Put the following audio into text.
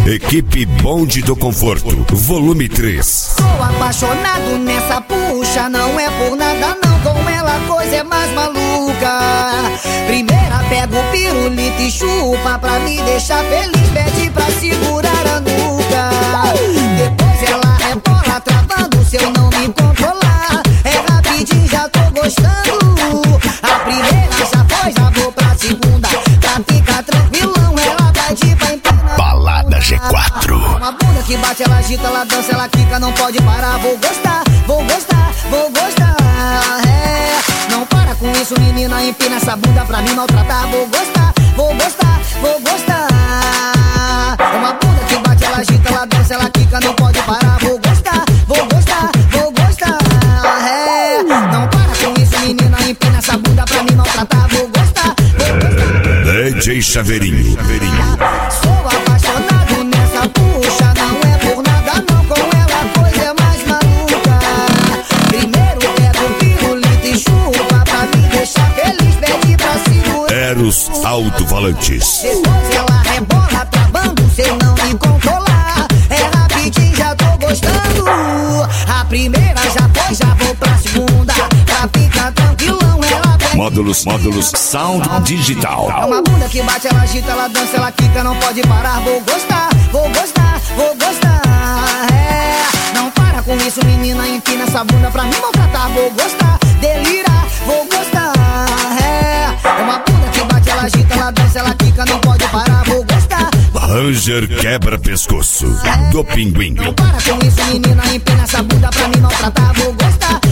Equipe Bonde do Conforto, volume 3. Sou apaixonado nessa puxa, não é por nada não, com ela a coisa é mais maluca. Primeira pega o pirulito e chupa pra me deixar feliz, pede pra segurar a nuca. Depois ela rebola travando, se eu não me controlar, é rapidinho, já tô gostando. A primeira já foi, já vou pra segunda, pra ficar tranquilão, ela vai de pra empinar. Balada G4. Uma bunda que bate, ela agita, ela dança, ela quica, não pode parar. Vou gostar, vou gostar, vou gostar. É, não para com isso, menina, empina essa bunda pra me maltratar. Vou gostar, vou gostar, vou gostar. Uma bunda que bate, ela agita, ela dança, ela quica, não pode parar. Vou gostar, vou gostar, vou gostar. É, não para com isso, menina, empina essa bunda pra me maltratar. Vou gostar, vou gostar. DJ Chaveirinho. Sou apaixonado nessa puxa, não é por nada não, com ela a coisa é mais maluca. Primeiro pega o pirulito e chupa pra me deixar feliz, pede pra segurar. Eros Alto-Falantes. Depois ela rebola travando, se eu não me controlar, é rapidinho, já tô gostando. A primeira já foi, já vou pra segunda, pra ficar tranquilão, ela pede. Módulos Sound Digital. É uma bunda que bate, ela agita, ela dança, ela quica, não pode parar. Vou gostar, vou gostar, vou gostar. É, não para com isso, menina, empina essa bunda pra me maltratar. Vou gostar, delirar, vou gostar. É uma bunda que bate, ela agita, ela dança, ela quica, não pode parar. Vou gostar. Ranger Quebra-Pescoço do Pinguim. Não para com isso, menina, empina essa bunda pra me maltratar. Vou gostar,